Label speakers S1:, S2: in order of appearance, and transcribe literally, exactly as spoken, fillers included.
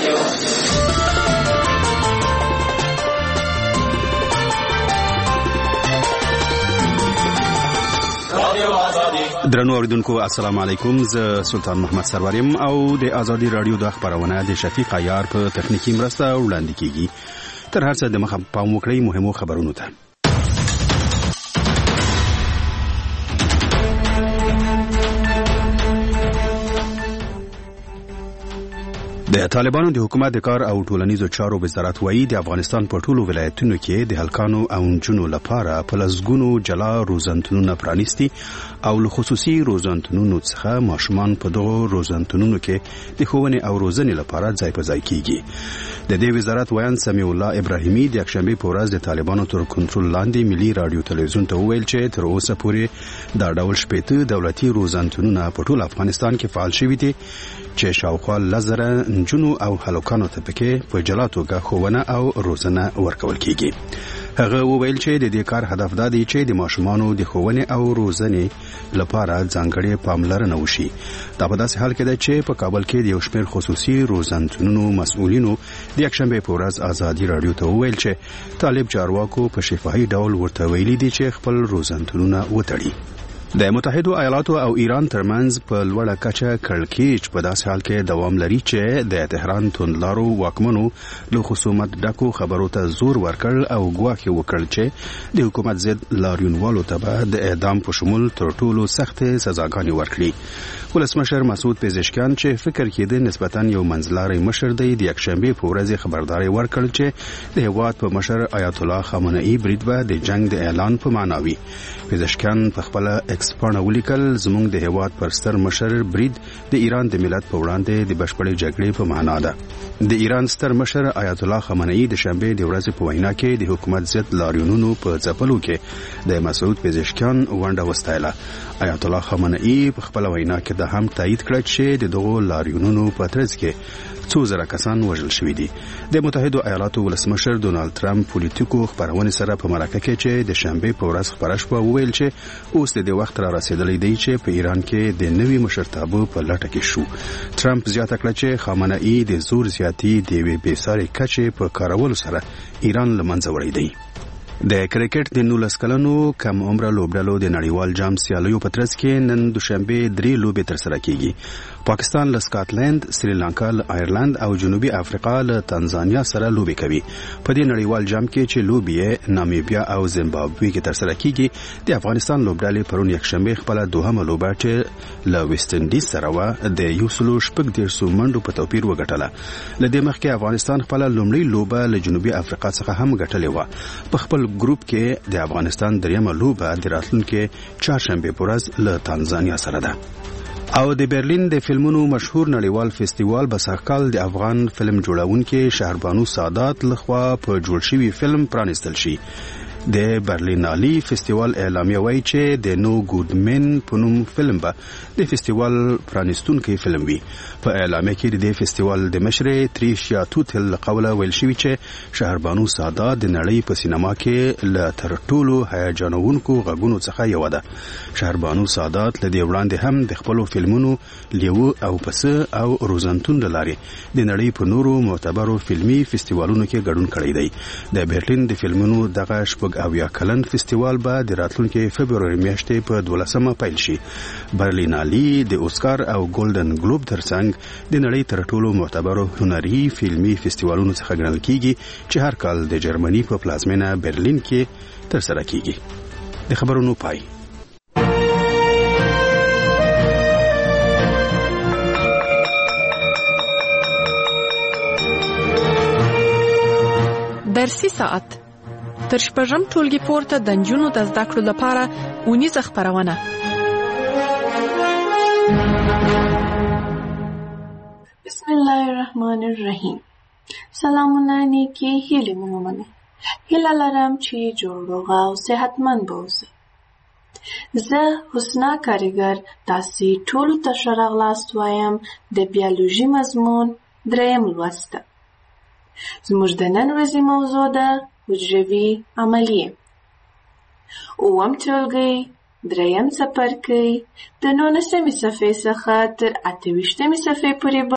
S1: درنو اوریدونکو السلام علیکم، زه سلطان محمد سروریم او د ازادي رادیو د خبرونه د شفیق عیار په تخنیکی مرسته وړاندې کیږي. تر هر څه د مخه پام وکړئ مهمو خبرونو ته. د طالبانو د حکومت د کار او ټولنیزو چارو وزارت وایي د افغانستان په ټولو ولایتونو کې د هلکانو او نجونو لپاره په لسګونو جلا روزنتونونه پرانیستي او له خصوصي روزنتونونو څخه ماشومان په دغو روزنتونونو کې د ښوونې او روزنې لپاره ځای په ځای کیږي. د دې وزارت ویان سمیع الله ابراهیمي د یکشنبه په ورځ د طالبانو تر کنټرول لاندې ملي رادیو تلویزیون ته وویل چې تر اوسه پورې دا ډول شپېته دولتي روزنتونونه په ټول افغانستان کې فعال شوي دي چې شاوخوا لزره نجونو او هلکانو ته پکې په جلا توګه ښوونه او روزنه ورکول کیږي. هغه وویل چې د دې کار هدف دا دی چې د ماشومانو د ښوونې او روزنې لپاره ځانګړې پاملرنه وشي. دا په داسې حال کې ده چې په کابل کې د یو شمېر خصوصي روزنتونونو مسؤلینو د یکشنبه په ورځ ازادي رادیو ته وویل چې طالب چارواکو په شفاهي ډول ورته ویلي دي چې خپل روزنتونونه وتړي. د متحده ایالاتو او ایران ترمنځ په لوړه کچه کړکېچ په داسې حال کې دوام لري چې د تهران توندلارو واکمنو له خصومت ډکو خبرو ته زور ورکړ او ګواښ وکړ چې د حکومت ضد لاریونوالو ته به د اعدام په شمول تر ټولو سختې سزاګانې ورکړي. ولسمشر مسعود پزشکیان چې فکر کېده نسبتاً یو منځلاری مشر دی د یکشنبه په ورځ خبرداري ورکړ چې د هیواد په مشر آیت الله خامنه‌ای برید به د جنگ د اعلان په معنا وي. پزشکیان په خپل اکسپرټ ولیکل زموږ د هیواد پر ستر مشر برید د ایران د ملت په وړاندې د بشپړې جګړې په معنا ده. د ایران ستر مشر آیت الله خامنه‌ای د شنبه د ورځې په وینا کې د حکومت ضد لاریونونو په ځپلو کې د مسعود پزشکیان ونډه وستایله. آیت الله خامنه‌ای په خپل وینا کې د هم تایید کړ چې د دغو لاریونونو په ترڅ کې څو زره کسان وژل شوي دي. د متحده ایالاتو ولسمشر ډونالد ترامپ پولیټیکو خبرونه سره په مرکه کې چې د شنبه په ورځ خبره شوه وویل چې اوس د وخت را رسیدلی دی چې په ایران کې د نوي مشرتابه په لټه کې شو. ترامپ زیاته کړه چې خامنه‌ای د زور زیاتی د وی بیساري کچې په کارولو سره ایران لمنځه وړي دی. د کرکټ د نولس کلنو کم عمره لوبډلو د نړیوال جام سیالیو په ترڅ کې نن دوشنبه درې لوبې ترسره کیږي. پاکستان له سکاټلند، سریلانکا له آیرلند او جنوبي افریقا له تنزانیا سره لوبې کوي. په دې نړیوال جام کې چې لوبې نامیبیا او زیمبابوې کې ترسره کیږي، د افغانستان لوبډلې پرون یکشنبه خپل دوهمه لوبه چې له ویسټ انډیز سره و د یو سلو شپږ دېرش منډو په توپیر وګټله. له دې مخکې افغانستان خپل لومړی لوبه له جنوبي افریقا څخه هم ګټلې و. په خپل ګروپ کې د افغانستان دریمه لوبه د راتلونکي چهارشنبه په ورځ له تنزانیا سره ده. او د برلین د فلمونو مشهور نړیوال فستیوال بساکال د افغان فلم جوړونکي شهربانو سادات لخوا په جوړ شوی فلم پرانستل شي. د برلینالي فستیوال اعلامیه وایي چې د نو ګودمن په نوم فلم به د فستیوال پرانستونکي فلم وي. په اعلامیه کې د فستیوال د مشر تریشیا توتل قوله ویل شوی چې شهربانو سادات د نړۍ په سینما کې له تر ټولو هیجانونکو غږونو څخه یو ده. شهربانو سادات له دې وړاندې هم د خپل فلمونو لیو او پس او روزنتون لاري د نړۍ په نورو معتبرو فلمي فستیوالونو کې ګډون کړی دی. د برلین د فلمونو دغه شپږ او یا کلن فستیوال به د راتلونکي فبروري میاشتې په دولسمه پیل شي. برلینالي د اوسکار او ګولډن ګلوب ترڅنګ د نړۍ تر ټولو معتبرو هنري فلمي فستیوالونو څخه ګڼل کیږي چې هر کال د جرمني په پلازمینه برلین کې ترسره کیږي. د خبرونو پای.
S2: درسي ساعت تر شپږم ټولګي پورته د نجونو د زده کړو لپاره اونیزه خپرونه.
S3: بسم الله الرحمن الرحیم. سلامونه نیکی هیلې مو ومنئ. هیله لرم چې جوړ روغ او صحتمند به اوسئ. زه حسنا کاریګر تاسې ټولو ته ښه راغلاست وایم د بیولوژي مضمون دریم لوست ته. زموږ د نن ورځې موضوع ده حجروي عملیې. اووم ټولګی دریم څپرکی د نولسمې صفحې څخه تر اته ویشتمې صفحې پورې